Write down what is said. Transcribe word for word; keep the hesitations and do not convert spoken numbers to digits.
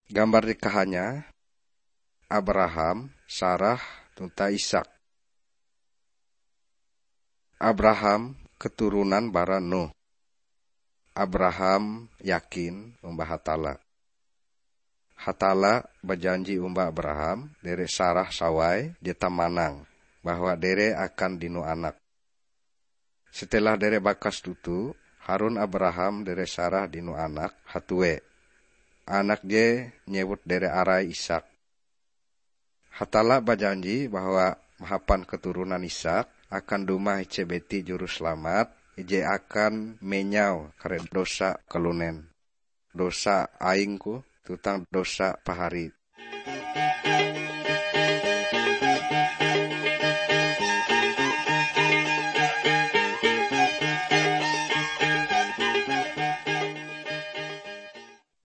Gambar nikahannya Abraham, Sarah, tunta Ishak. Abraham keturunan bara Nuh. Abraham yakin umbah hatala. Hatala berjanji umbah Abraham dere Sarah sawai dia tamanang bahwa dere akan dinu anak. Setelah dere bakas tutu, Harun Abraham dere Sarah dinu anak hatue. Anak je nyebut dere arai Ishak. Hatala berjanji bahwa mahapan keturunan Ishak akan dumah cebeti juru selamat, je akan menyau kare dosa kelunen. Dosa aingku tutang dosa pahari.